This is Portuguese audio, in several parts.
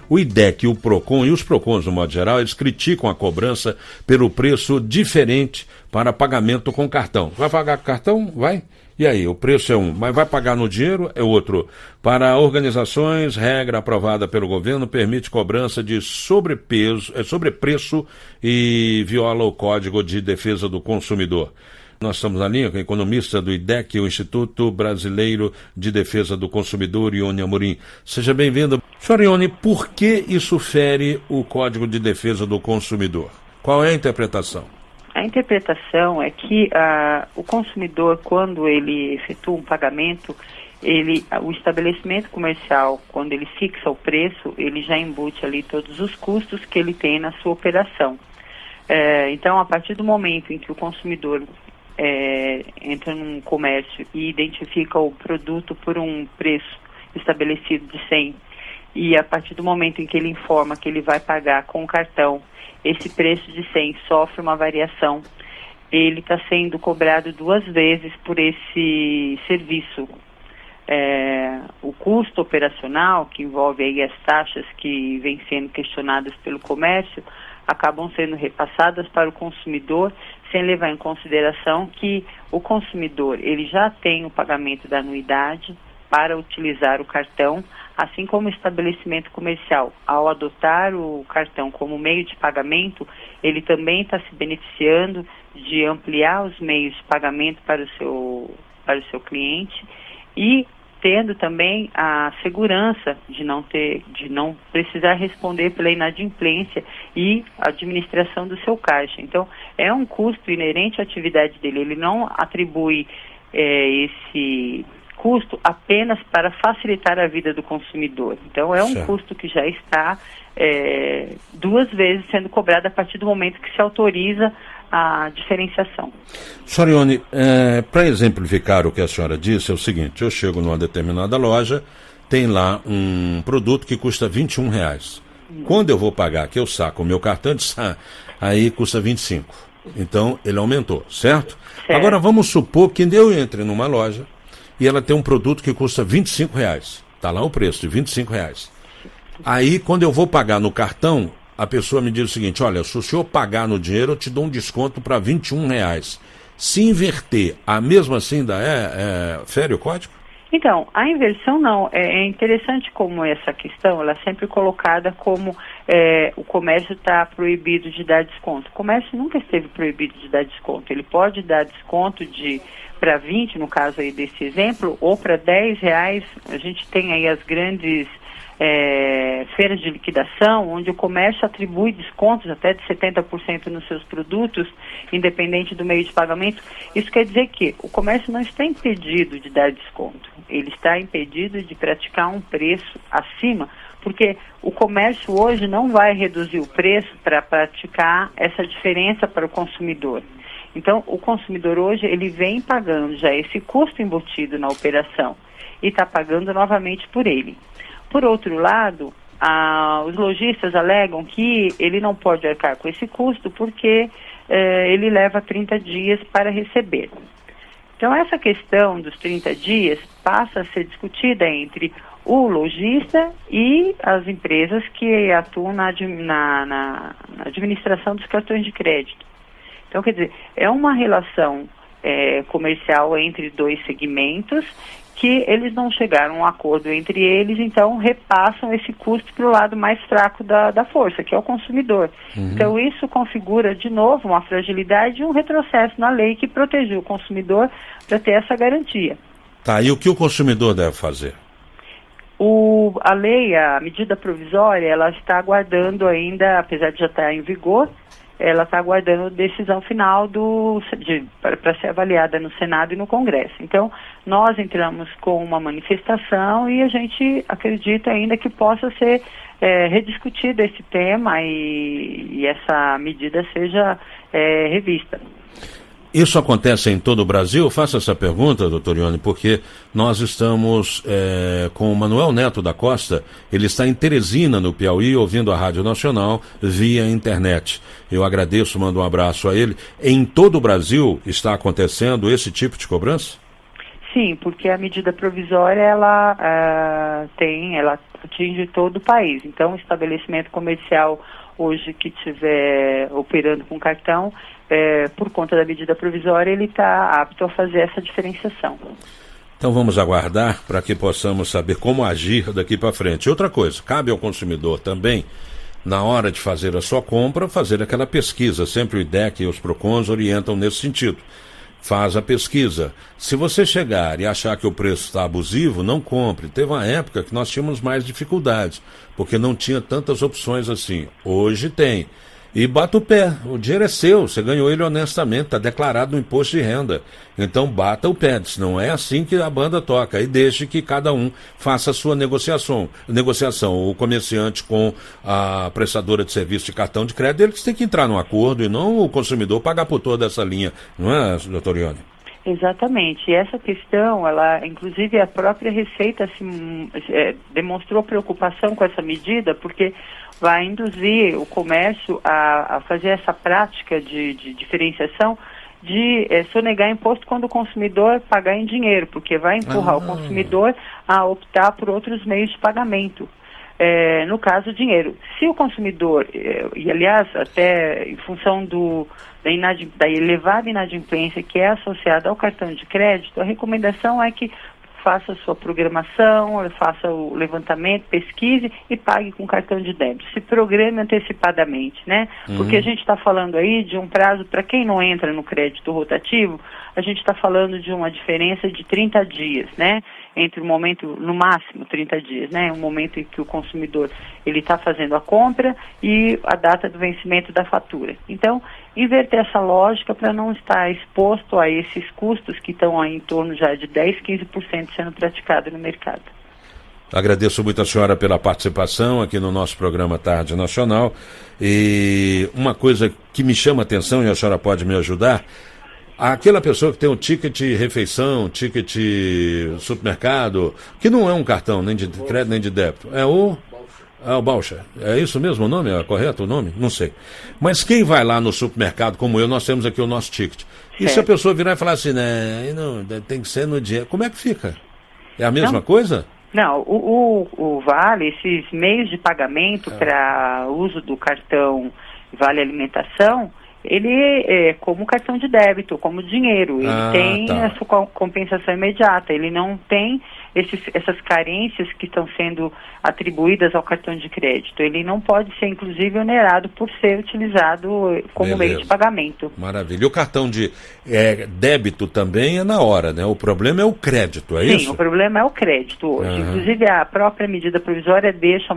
O IDEC, o PROCON e os PROCONs, no modo geral, eles criticam a cobrança pelo preço diferente para pagamento com cartão. Vai pagar com cartão? Vai. E aí, o preço é um, mas vai pagar no dinheiro? É outro. Para organizações, regra aprovada pelo governo permite cobrança de sobrepreço e viola o Código de Defesa do Consumidor. Nós estamos na linha com a economista do IDEC, o Instituto Brasileiro de Defesa do Consumidor, Ione Amorim. Seja bem-vinda. Senhora Ione, por que isso fere o Código de Defesa do Consumidor? Qual é a interpretação? A interpretação é que o consumidor, quando ele efetua um pagamento, o estabelecimento comercial, quando ele fixa o preço, ele já embute ali todos os custos que ele tem na sua operação. Então, a partir do momento em que o consumidor entra num comércio e identifica o produto por um preço estabelecido de 100, e a partir do momento em que ele informa que ele vai pagar com o cartão, esse preço de 100 sofre uma variação, ele está sendo cobrado 2 vezes por esse serviço. O custo operacional, que envolve aí as taxas que vêm sendo questionadas pelo comércio, acabam sendo repassadas para o consumidor, sem levar em consideração que o consumidor ele já tem o pagamento da anuidade para utilizar o cartão, assim como o estabelecimento comercial, ao adotar o cartão como meio de pagamento, ele também está se beneficiando de ampliar os meios de pagamento para o seu cliente e tendo também a segurança de não precisar responder pela inadimplência e administração do seu caixa. Então, é um custo inerente à atividade dele, ele não atribui esse custo apenas para facilitar a vida do consumidor. Então, é um custo que já está 2 vezes sendo cobrado a partir do momento que se autoriza a diferenciação. Senhora Ione, para exemplificar o que a senhora disse, é o seguinte: eu chego numa determinada loja, tem lá um produto que custa R$21. Quando eu vou pagar, que eu saco o meu cartão, aí custa 25. Então, ele aumentou, certo? Agora, vamos supor que eu entre numa loja e ela tem um produto que custa R$25. Está lá o preço de R$25. Aí, quando eu vou pagar no cartão, a pessoa me diz o seguinte: olha, se o senhor pagar no dinheiro, eu te dou um desconto para R$21. Se inverter, a mesma assim fere o código? Então, a inversão não. É interessante como essa questão, ela é sempre colocada como o comércio está proibido de dar desconto. O comércio nunca esteve proibido de dar desconto. Ele pode dar desconto para 20, no caso aí desse exemplo, ou para R$10. A gente tem aí as grandes feiras de liquidação, onde o comércio atribui descontos até de 70% nos seus produtos, independente do meio de pagamento. Isso quer dizer que o comércio não está impedido de dar desconto, ele está impedido de praticar um preço acima, porque o comércio hoje não vai reduzir o preço para praticar essa diferença para o consumidor. Então, o consumidor hoje, ele vem pagando já esse custo embutido na operação e está pagando novamente por ele. Por outro lado, os lojistas alegam que ele não pode arcar com esse custo porque ele leva 30 dias para receber. Então, essa questão dos 30 dias passa a ser discutida entre o lojista e as empresas que atuam na administração dos cartões de crédito. Então, quer dizer, é uma relação comercial entre 2 segmentos que eles não chegaram a um acordo entre eles, então repassam esse custo para o lado mais fraco da força, que é o consumidor. Então isso configura de novo uma fragilidade e um retrocesso na lei que protegeu o consumidor para ter essa garantia. Tá, e o que o consumidor deve fazer? A lei, a medida provisória, ela está aguardando ainda, apesar de já estar em vigor, ela está aguardando a decisão final para ser avaliada no Senado e no Congresso. Então, nós entramos com uma manifestação e a gente acredita ainda que possa ser rediscutido esse tema e essa medida seja revista. Isso acontece em todo o Brasil? Eu faço essa pergunta, doutor Ione, porque nós estamos com o Manuel Neto da Costa. Ele está em Teresina, no Piauí, ouvindo a Rádio Nacional via internet. Eu agradeço, mando um abraço a ele. Em todo o Brasil está acontecendo esse tipo de cobrança? Sim, porque a medida provisória ela atinge todo o país. Então, o estabelecimento comercial hoje que estiver operando com cartão, por conta da medida provisória, ele está apto a fazer essa diferenciação. Então vamos aguardar para que possamos saber como agir daqui para frente. Outra coisa, cabe ao consumidor também, na hora de fazer a sua compra, fazer aquela pesquisa. Sempre o IDEC e os PROCONs orientam nesse sentido. Faz a pesquisa. Se você chegar e achar que o preço está abusivo, não compre. Teve uma época que nós tínhamos mais dificuldades, porque não tinha tantas opções assim. Hoje tem. E bata o pé, o dinheiro é seu, você ganhou ele honestamente, está declarado no imposto de renda. Então bata o pé, não é assim que a banda toca. E deixe que cada um faça a sua negociação. O comerciante com a prestadora de serviço de cartão de crédito, eles têm que entrar num acordo e não o consumidor pagar por toda essa linha. Não é, doutor Ione? Exatamente. E essa questão, ela, inclusive a própria Receita demonstrou preocupação com essa medida, porque vai induzir o comércio a fazer essa prática de diferenciação de sonegar imposto quando o consumidor pagar em dinheiro, porque vai empurrar o consumidor a optar por outros meios de pagamento. No caso, dinheiro. Se o consumidor, e aliás, até em função da elevada inadimplência que é associada ao cartão de crédito, a recomendação é que faça a sua programação, faça o levantamento, pesquise e pague com cartão de débito. Se programe antecipadamente, né? Porque a gente está falando aí de um prazo, para quem não entra no crédito rotativo, a gente está falando de uma diferença de 30 dias, né? Entre o momento, no máximo 30 dias, né? O momento em que o consumidor ele está fazendo a compra e a data do vencimento da fatura. Então, inverter essa lógica para não estar exposto a esses custos que estão aí em torno já de 10%, 15% sendo praticado no mercado. Agradeço muito a senhora pela participação aqui no nosso programa Tarde Nacional. E uma coisa que me chama a atenção, e a senhora pode me ajudar, aquela pessoa que tem um ticket refeição, ticket supermercado, que não é um cartão nem de crédito nem de débito, é o voucher. É isso mesmo o nome? É correto o nome? Não sei. Mas quem vai lá no supermercado, como eu, nós temos aqui o nosso ticket. E se a pessoa virar e falar assim, né, não, tem que ser no dia, como é que fica? É a mesma coisa? Não, o Vale, esses meios de pagamento para uso do cartão Vale Alimentação, ele é como cartão de débito, como dinheiro. Ele tem a sua compensação imediata, ele não tem essas carências que estão sendo atribuídas ao cartão de crédito. Ele não pode ser, inclusive, onerado por ser utilizado como meio de pagamento. Maravilha. E o cartão de débito também é na hora, né? O problema é o crédito, é isso? Sim, o problema é o crédito hoje. Inclusive, a própria medida provisória deixa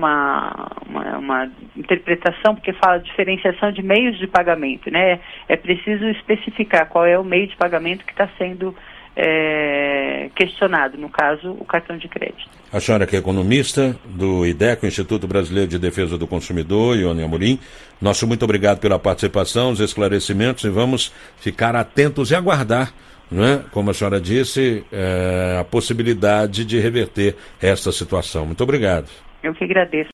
uma interpretação, porque fala de diferenciação de meios de pagamento, né? É preciso especificar qual é o meio de pagamento que está sendo questionado, no caso, o cartão de crédito. A senhora que é economista do IDEC, o Instituto Brasileiro de Defesa do Consumidor, Ione Amorim, nosso muito obrigado pela participação, os esclarecimentos, e vamos ficar atentos e aguardar, não é? Como a senhora disse, a possibilidade de reverter esta situação. Muito obrigado. Eu que agradeço.